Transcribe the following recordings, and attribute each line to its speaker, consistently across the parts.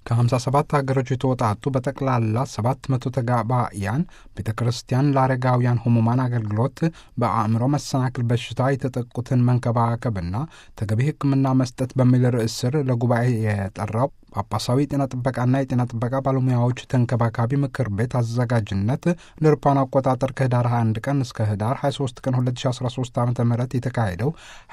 Speaker 1: ከ57 ሀገሮች የተወጣጡ በጠቅላላ 700 ተጋባያን ቤተ ክርስቲያን ለአረጋውያን ሕሙማን አገልግሎት በአእምሮ መሰናክል በሽታ የተጠቁትን መንከባከብና ተገቢ ሕክምና መስጠት በሚል ርዕስ ስር ለጉባኤ የጠራው ጳጳሳዊ የጤና ጥበቃና የጤና ጥበቃ ባለሙያዎች ተንከባካቢ ምክር ቤት አዘጋጅነት ለአውሮፓውያን አቆጣጠር ከህዳር 21 ቀን እስከ ህዳር 23 ቀን 2013 ዓ ም የተካሄደው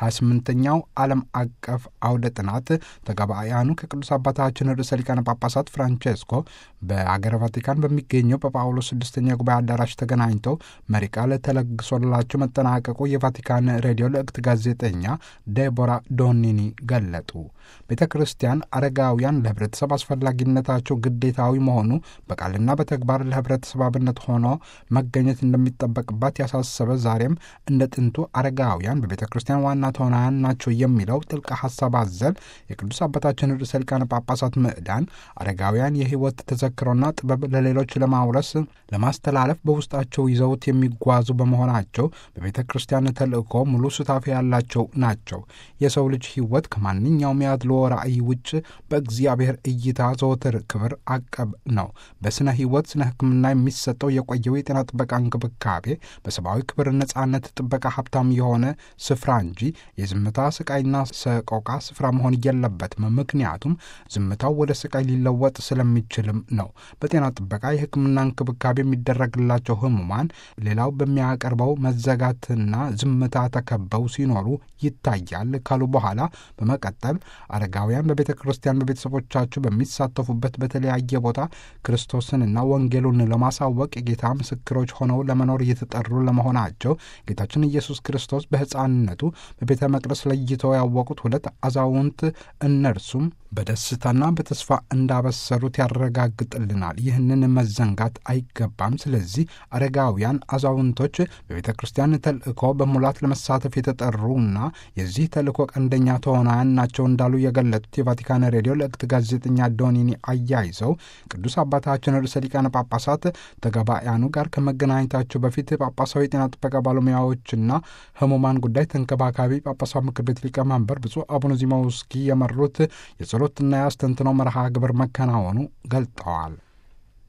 Speaker 1: 28ኛው ዓለም አቀፍ አውደ ጥናት ተጋባያኑ ከቅዱስ አባታችን ርዕሰ ሊቃነ ጳጳሳት ፍራንቼስኮ በአገረ ቫቲካን በሚገኘው በጳውሎስ ስድስተኛ ጉባኤ አዳራሽ ተገናኝተው መሪ ቃል ተለግሶላቸው መጠናቀቁ የቫቲካን ሬዲዮ ልዕክት ጋዜጠኛ ዴቦራ ዶኒኒ ገለጡ። ቤተ ክርስቲያን አረጋውያን ለህብረተሰብ አስፈላጊነታቸው ግዴታዊ መሆኑ በቃልና በተግባር ለህብረተሰብ አብነት ሆኖ መገኘት እንደሚጠበቅባት ያሳሰበ ዛሬም እንደ ጥንቱ አረጋውያን በቤተ ክርስቲያን ዋና ተዋናያን ናቸው የሚለው ጥልቅ ሀሳብ አዘል የቅዱስ አባታችን ርዕሰ ሊቃነ ጳጳሳት ምዕዳን አረጋውያን የህይወት ተዘክሮና ጥበብ ለሌሎች ለማውረስ ለማስተላለፍ በውስጣቸው ይዘውት የሚጓዙ በመሆናቸው በቤተ ክርስቲያን ተልእኮ ሙሉ ሱታፌ ያላቸው ናቸው። የሰው ልጅ ህይወት ከማንኛውም ያድሎ ራእይ ውጭ በእግዚአብሔር እይታ ዘወትር ክብር አቀብ ነው። በስነ ህይወት ስነ ህክምና የሚሰጠው የቆየው የጤና ጥበቃ እንክብካቤ በሰብአዊ ክብር ነጻነት ጥበቃ ሀብታም የሆነ ስፍራ እንጂ የዝምታ ስቃይና ሰቆቃ ስፍራ መሆን የለበትም። ምክንያቱም ዝምታው ወደ ስቃይ ሊለወጥ ስለሚችልም ነው። በጤና ጥበቃ የህክምና እንክብካቤ የሚደረግላቸው ህሙማን ሌላው በሚያቀርበው መዘጋትና ዝምታ ተከበው ሲኖሩ ይታያል ካሉ በኋላ በመቀጠል አረጋውያን በቤተ ክርስቲያን በቤተሰቦቻቸው በሚሳተፉበት በተለያየ ቦታ ክርስቶስንና ወንጌሉን ለማሳወቅ የጌታ ምስክሮች ሆነው ለመኖር እየተጠሩ ለመሆናቸው ጌታችን ኢየሱስ ክርስቶስ በሕፃንነቱ በቤተ መቅደስ ለይተው ያወቁት ሁለት አዛውንት እነርሱም በደስታና በተስፋ እንዳበሰሩት ያረጋግጥልናል። ይህንን መዘንጋት አይገባም። ስለዚህ አረጋውያን አዛውንቶች በቤተ ክርስቲያን ተልእኮ በሙላት ለመሳተፍ የተጠሩና የዚህ ተልእኮ ቀንደኛ ተዋናያን ናቸው እንዳሉ የገለጡት የቫቲካን ሬዲዮ ልዕክት ጋዜጠኛ ዶኒኒ አያይዘው ቅዱስ አባታችን ርዕሰ ሊቃነ ጳጳሳት ተጋባያኑ ጋር ከመገናኘታቸው በፊት ጳጳሳዊ የጤና ጥበቃ ባለሙያዎችና ህሙማን ጉዳይ ተንከባካቢ ጳጳሳዊ ምክር ቤት ሊቀመንበር ብፁዕ አቡነ ዚማውስኪ የመሩት የጸሎትና የአስተንትኖ መርሃ ግብር መከናወኑ ገልጠዋል።